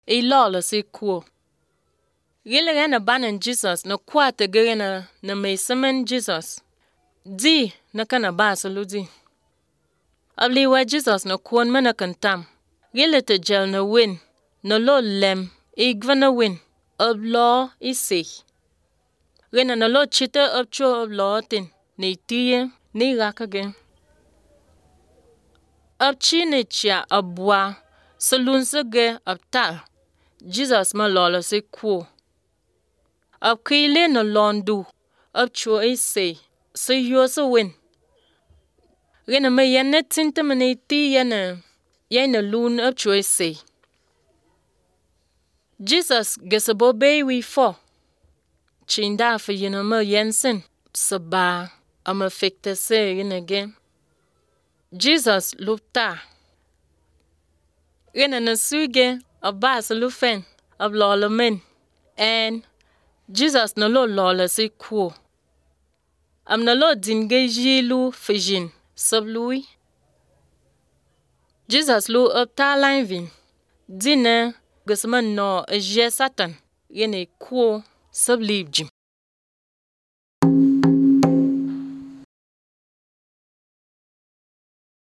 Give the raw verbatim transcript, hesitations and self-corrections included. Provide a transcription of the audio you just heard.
e lawless e kuo. Gile gana banan Jesus na kwate gana na may saman Jesus. Di na kana basa ludi. Abli wa Jesus na kuon mana kantam. Gile te gel na win. Na lo lem e gwana win. Ab law e se. Gana na lo chita ab cho ab law tin. Ni tiye ni raka gen. Ab chi ni chia abwa. Salun se ge ab tal. Jesus ma lawla se kuo. Ab kile na londu. Ab cho e se. Se yo se win. Gana me yana tinta mani ti yana. Yana lun ab cho e se. Jesus gesabo be we fo. Chinda fa yana ma yansen. Saba. Ama fikte se yana gen. Jesus lupta. Gana na suge. Abas lufen. Ab lawla men. And Jesus na lo lawla se kuo. Am na lo dinge jilu fijin. Sab lui. Jesus lu up ta line vin. Dina. Gusman no je satan. Yene kuo. Sab libjim.